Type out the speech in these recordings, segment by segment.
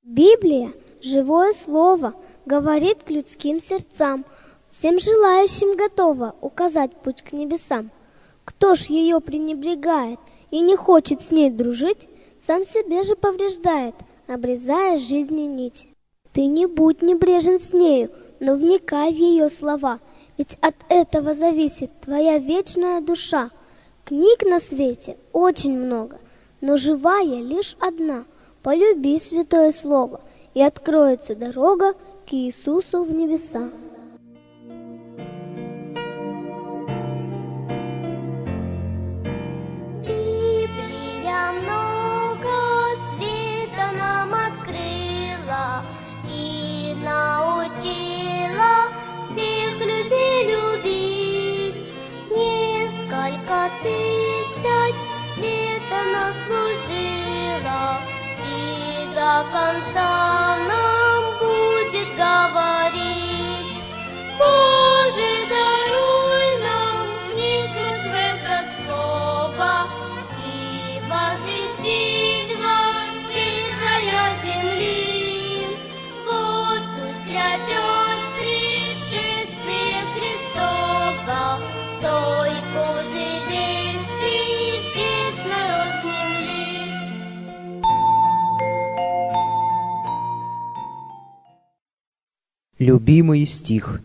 Библия – живое слово, говорит к людским сердцам, всем желающим готова указать путь к небесам. Кто ж ее пренебрегает и не хочет с ней дружить, сам себе же повреждает, обрезая жизни нить. Ты не будь небрежен с нею, но вникай в ее слова, ведь от этого зависит твоя вечная душа. Книг на свете очень много, но живая лишь одна. Полюби святое слово, и откроется дорога к Иисусу в небеса. Библия много света нам открыла и научила всех людей любить. Несколько тысяч лет она служила, и до конца нам будет говорить. Боже, даруй нам вникнуть в это слово и возвестить во всей края земли. Вот уж грядет пришествие Христово, той Божьей вести весь народ земли. Любимый стих.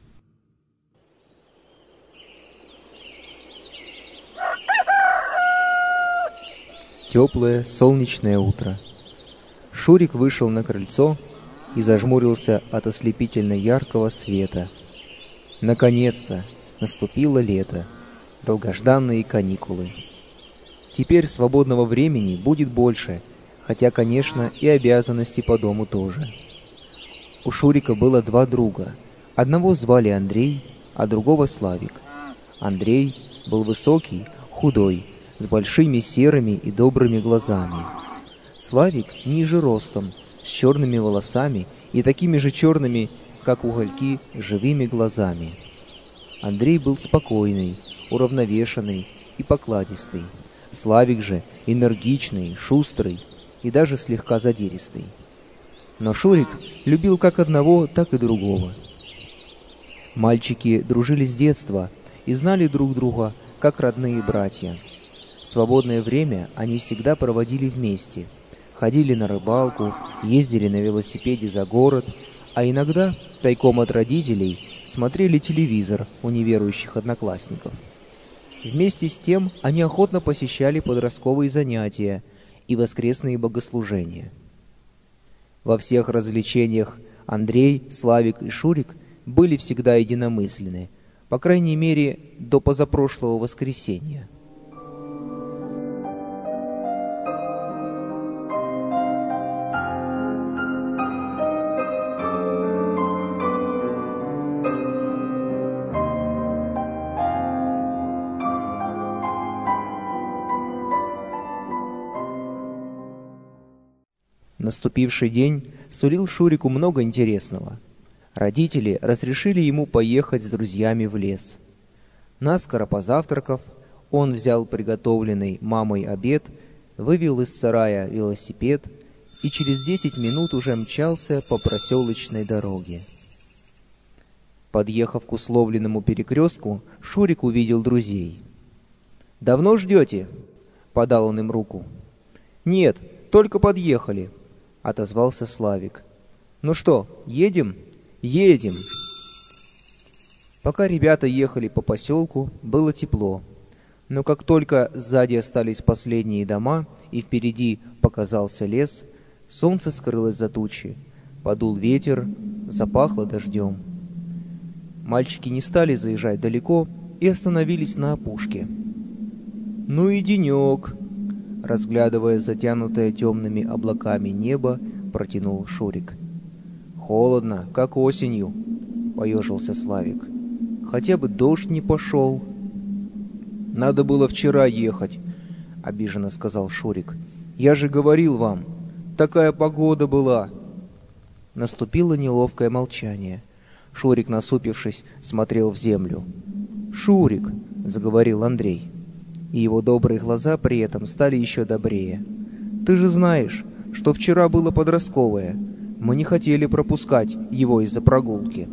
Теплое солнечное утро. Шурик вышел на крыльцо и зажмурился от ослепительно яркого света. Наконец-то наступило лето, долгожданные каникулы. Теперь свободного времени будет больше, хотя, конечно, и обязанностей по дому тоже. У Шурика было два друга. Одного звали Андрей, а другого Славик. Андрей был высокий, худой, с большими серыми и добрыми глазами. Славик ниже ростом, с черными волосами и такими же черными, как угольки, живыми глазами. Андрей был спокойный, уравновешенный и покладистый. Славик же энергичный, шустрый и даже слегка задиристый. Но Шурик любил как одного, так и другого. Мальчики дружили с детства и знали друг друга, как родные братья. Свободное время они всегда проводили вместе. Ходили на рыбалку, ездили на велосипеде за город, а иногда, тайком от родителей, смотрели телевизор у неверующих одноклассников. Вместе с тем они охотно посещали подростковые занятия и воскресные богослужения. Во всех развлечениях Андрей, Славик и Шурик были всегда единомысленны, по крайней мере, до позапрошлого воскресенья. Наступивший день сулил Шурику много интересного. Родители разрешили ему поехать с друзьями в лес. Наскоро позавтракав, он взял приготовленный мамой обед, вывел из сарая велосипед и через 10 минут уже мчался по проселочной дороге. Подъехав к условленному перекрестку, Шурик увидел друзей. «Давно ждете?» — подал он им руку. «Нет, только подъехали», — отозвался Славик. «Ну что, едем?» «Едем!» Пока ребята ехали по поселку, было тепло. Но как только сзади остались последние дома и впереди показался лес, солнце скрылось за тучи, подул ветер, запахло дождем. Мальчики не стали заезжать далеко и остановились на опушке. «Ну и денек!» — разглядывая затянутое темными облаками небо, протянул Шурик. «Холодно, как осенью», — поежился Славик. «Хотя бы дождь не пошел». «Надо было вчера ехать», — обиженно сказал Шурик. «Я же говорил вам, такая погода была». Наступило неловкое молчание. Шурик, насупившись, смотрел в землю. «Шурик», — заговорил Андрей, и его добрые глаза при этом стали еще добрее. «Ты же знаешь, что вчера было подростковое. Мы не хотели пропускать его из-за прогулки».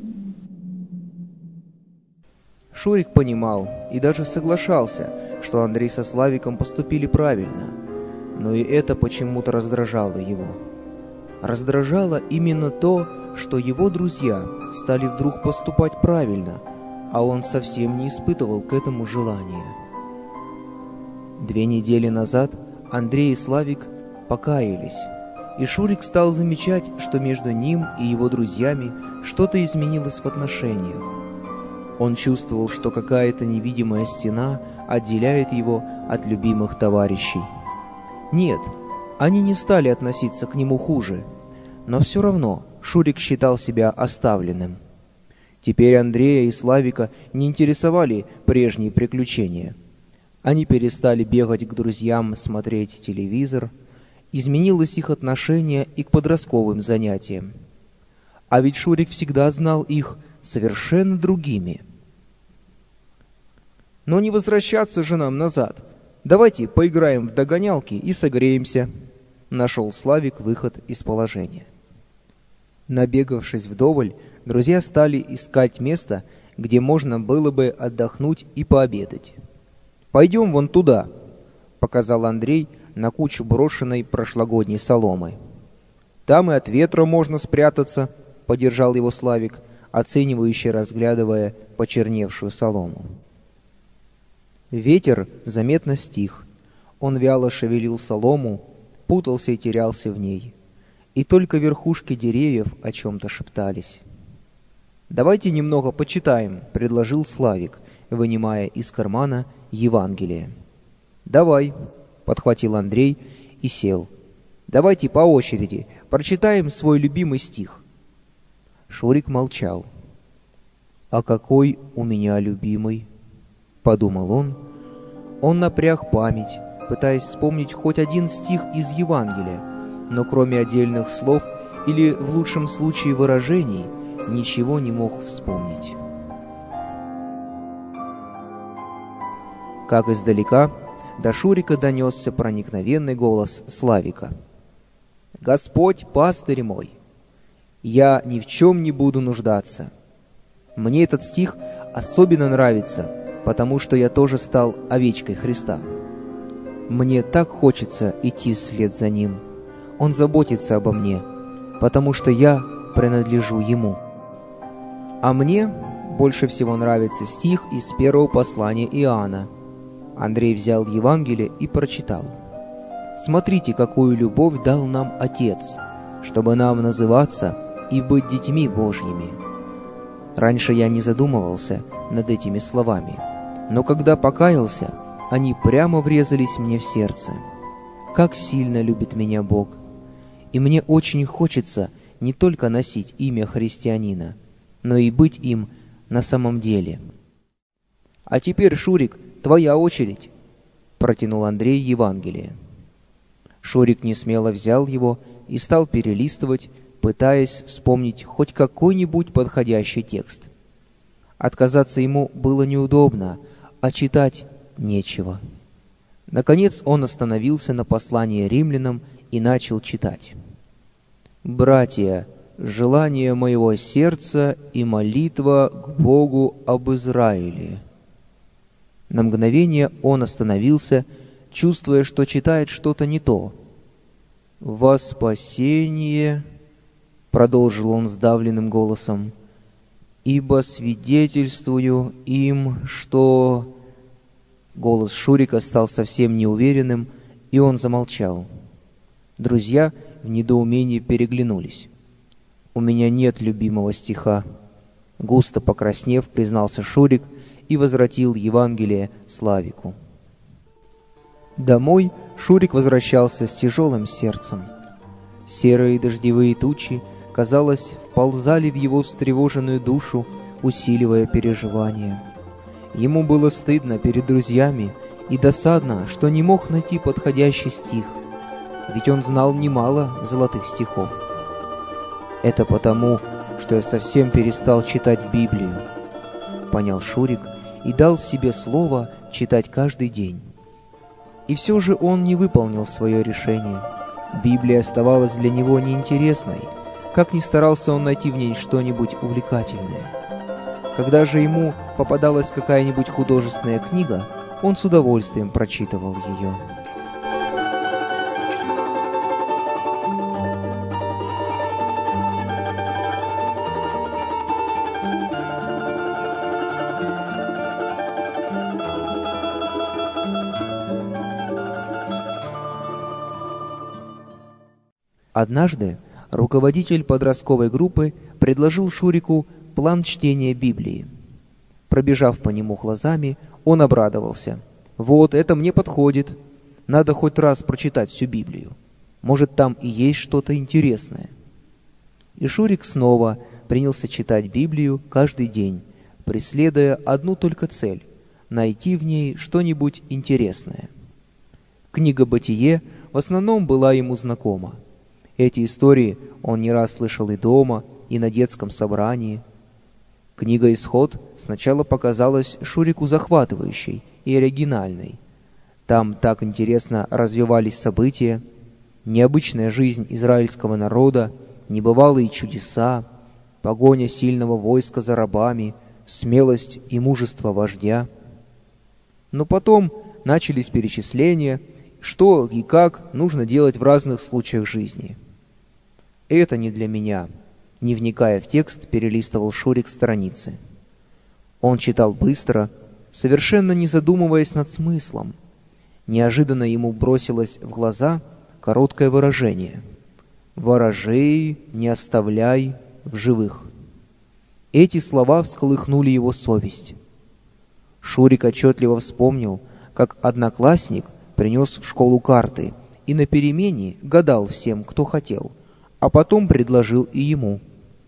Шурик понимал и даже соглашался, что Андрей со Славиком поступили правильно, но и это почему-то раздражало его. Раздражало именно то, что его друзья стали вдруг поступать правильно, а он совсем не испытывал к этому желания. 2 недели назад Андрей и Славик покаялись, и Шурик стал замечать, что между ним и его друзьями что-то изменилось в отношениях. Он чувствовал, что какая-то невидимая стена отделяет его от любимых товарищей. Нет, они не стали относиться к нему хуже, но все равно Шурик считал себя оставленным. Теперь Андрея и Славика не интересовали прежние приключения. Они перестали бегать к друзьям, смотреть телевизор. Изменилось их отношение и к подростковым занятиям. А ведь Шурик всегда знал их совершенно другими. «Но не возвращаться же нам назад. Давайте поиграем в догонялки и согреемся», — нашел Славик выход из положения. Набегавшись вдоволь, друзья стали искать место, где можно было бы отдохнуть и пообедать. «Пойдем вон туда», — показал Андрей на кучу брошенной прошлогодней соломы. «Там и от ветра можно спрятаться», — поддержал его Славик, оценивающе разглядывая почерневшую солому. Ветер заметно стих. Он вяло шевелил солому, путался и терялся в ней. И только верхушки деревьев о чем-то шептались. «Давайте немного почитаем», — предложил Славик, вынимая из кармана Евангелие. «Давай», — подхватил Андрей и сел. «Давайте по очереди прочитаем свой любимый стих». Шурик молчал. «А какой у меня любимый?» — подумал он. Он напряг память, пытаясь вспомнить хоть один стих из Евангелия, но кроме отдельных слов или, в лучшем случае, выражений, ничего не мог вспомнить. Как издалека до Шурика донесся проникновенный голос Славика. «Господь, пастырь мой, я ни в чем не буду нуждаться». Мне этот стих особенно нравится, потому что я тоже стал овечкой Христа. Мне так хочется идти вслед за Ним. Он заботится обо мне, потому что я принадлежу Ему. А мне больше всего нравится стих из 1 послания Иоанна. Андрей взял Евангелие и прочитал. «Смотрите, какую любовь дал нам Отец, чтобы нам называться и быть детьми Божьими». Раньше я не задумывался над этими словами, но когда покаялся, они прямо врезались мне в сердце. Как сильно любит меня Бог! И мне очень хочется не только носить имя христианина, но и быть им на самом деле. «А теперь, Шурик, твоя очередь», — протянул Андрей Евангелие. Шурик несмело взял его и стал перелистывать, пытаясь вспомнить хоть какой-нибудь подходящий текст. Отказаться ему было неудобно, а читать нечего. Наконец он остановился на послании римлянам и начал читать. «Братья, желание моего сердца и молитва к Богу об Израиле». На мгновение он остановился, чувствуя, что читает что-то не то. «Во спасение», — продолжил он сдавленным голосом, «ибо свидетельствую им, что...» Голос Шурика стал совсем неуверенным, и он замолчал. Друзья в недоумении переглянулись. «У меня нет любимого стиха», — густо покраснев, признался Шурик и возвратил Евангелие Славику. Домой Шурик возвращался с тяжелым сердцем. Серые дождевые тучи, казалось, вползали в его встревоженную душу, усиливая переживания. Ему было стыдно перед друзьями и досадно, что не мог найти подходящий стих, ведь он знал немало золотых стихов. «Это потому, что я совсем перестал читать Библию», — понял Шурик и дал себе слово читать каждый день. И все же он не выполнил свое решение. Библия оставалась для него неинтересной, как ни старался он найти в ней что-нибудь увлекательное. Когда же ему попадалась какая-нибудь художественная книга, он с удовольствием прочитывал ее. Однажды руководитель подростковой группы предложил Шурику план чтения Библии. Пробежав по нему глазами, он обрадовался. «Вот, это мне подходит. Надо хоть раз прочитать всю Библию. Может, там и есть что-то интересное». И Шурик снова принялся читать Библию каждый день, преследуя одну только цель — найти в ней что-нибудь интересное. Книга «Бытие» в основном была ему знакома. Эти истории он не раз слышал и дома, и на детском собрании. Книга «Исход» сначала показалась Шурику захватывающей и оригинальной. Там так интересно развивались события, необычная жизнь израильского народа, небывалые чудеса, погоня сильного войска за рабами, смелость и мужество вождя. Но потом начались перечисления, что и как нужно делать в разных случаях жизни. «Это не для меня», — не вникая в текст, перелистывал Шурик страницы. Он читал быстро, совершенно не задумываясь над смыслом. Неожиданно ему бросилось в глаза короткое выражение: «Ворожей не оставляй в живых». Эти слова всколыхнули его совесть. Шурик отчетливо вспомнил, как одноклассник принес в школу карты и на перемене гадал всем, кто хотел, а потом предложил и ему.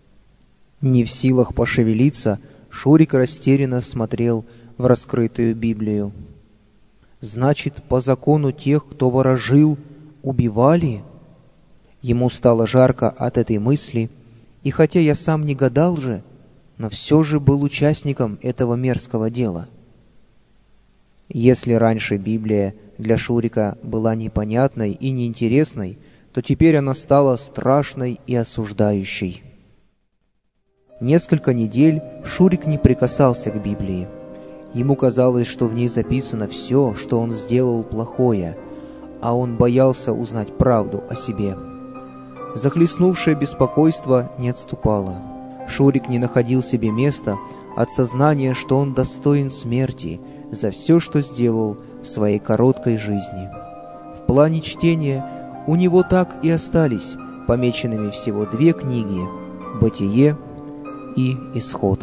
Не в силах пошевелиться, Шурик растерянно смотрел в раскрытую Библию. «Значит, по закону тех, кто ворожил, убивали?» Ему стало жарко от этой мысли, и хотя я сам не гадал же, но все же был участником этого мерзкого дела. Если раньше Библия для Шурика была непонятной и неинтересной, то теперь она стала страшной и осуждающей. Несколько недель Шурик не прикасался к Библии. Ему казалось, что в ней записано все, что он сделал плохое, а он боялся узнать правду о себе. Захлестнувшее беспокойство не отступало. Шурик не находил себе места от сознания, что он достоин смерти за все, что сделал в своей короткой жизни. В плане чтения у него так и остались помеченными всего 2 книги — «Бытие» и «Исход».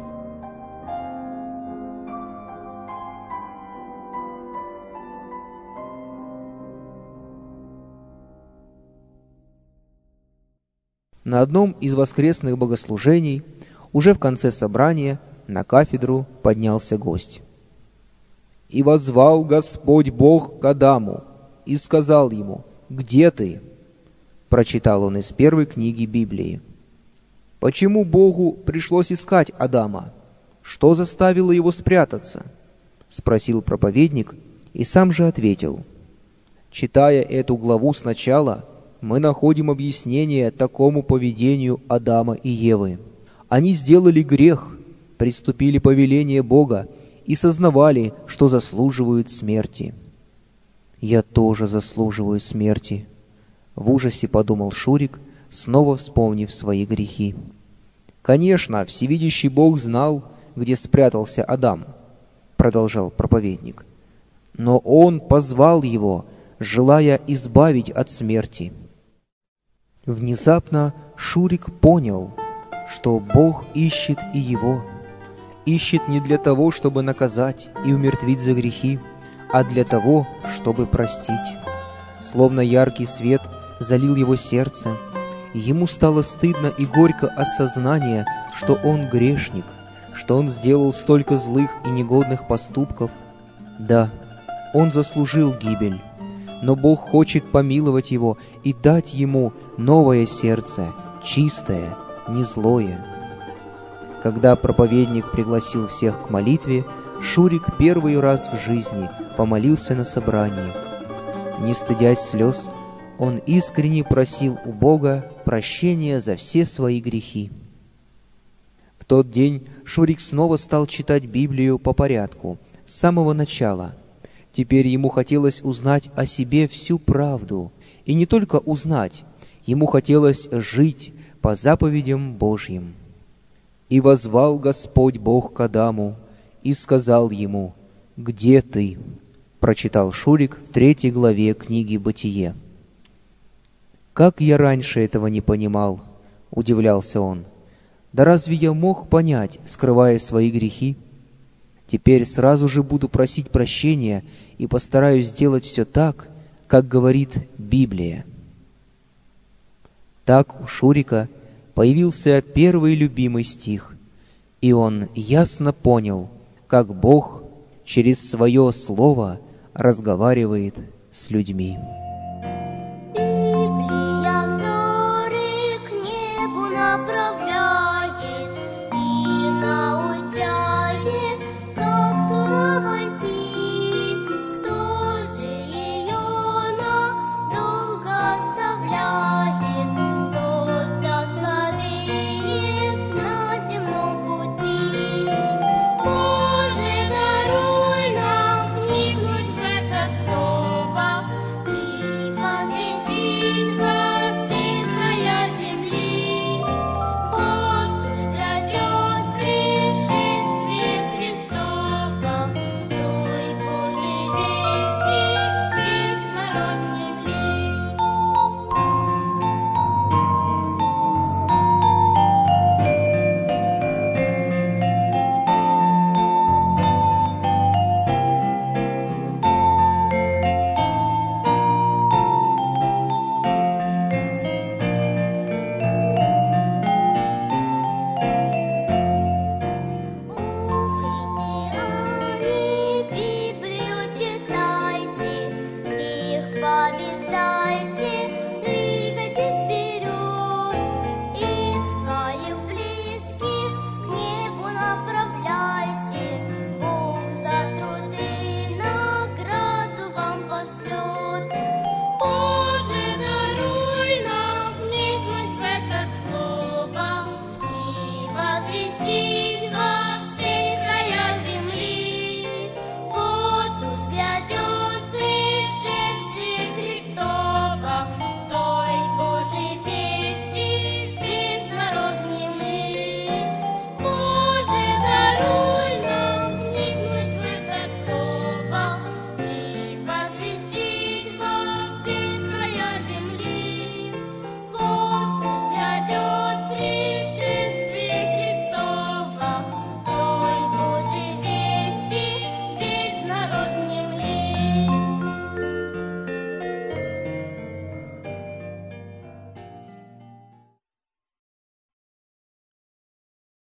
На одном из воскресных богослужений, уже в конце собрания, на кафедру поднялся гость. «И воззвал Господь Бог к Адаму, и сказал ему: „Где ты?“» Прочитал он из первой книги Библии. «Почему Богу пришлось искать Адама? Что заставило его спрятаться?» Спросил проповедник и сам же ответил. Читая эту главу сначала, мы находим объяснение такому поведению Адама и Евы. Они сделали грех, приступили повеление Бога и сознавали, что заслуживают смерти. «Я тоже заслуживаю смерти», — в ужасе подумал Шурик, снова вспомнив свои грехи. «Конечно, всевидящий Бог знал, где спрятался Адам», — продолжал проповедник. «Но Он позвал его, желая избавить от смерти». Внезапно Шурик понял, что Бог ищет и его. Ищет не для того, чтобы наказать и умертвить за грехи, а для того, чтобы простить. Словно яркий свет залил его сердце, и ему стало стыдно и горько от сознания, что он грешник, что он сделал столько злых и негодных поступков. Да, он заслужил гибель, но Бог хочет помиловать его и дать ему новое сердце, чистое, не злое. Когда проповедник пригласил всех к молитве, Шурик первый раз в жизни помолился на собрании. Не стыдясь слез, он искренне просил у Бога прощения за все свои грехи. В тот день Шурик снова стал читать Библию по порядку, с самого начала. Теперь ему хотелось узнать о себе всю правду. И не только узнать, ему хотелось жить по заповедям Божьим. «И воззвал Господь Бог к Адаму, и сказал ему: где ты?» Прочитал Шурик в 3 главе книги «Бытие». «Как я раньше этого не понимал?» — удивлялся он. «Да разве я мог понять, скрывая свои грехи? Теперь сразу же буду просить прощения и постараюсь сделать все так, как говорит Библия». Так у Шурика появился первый любимый стих, и он ясно понял, как Бог через свое слово разговаривает с людьми.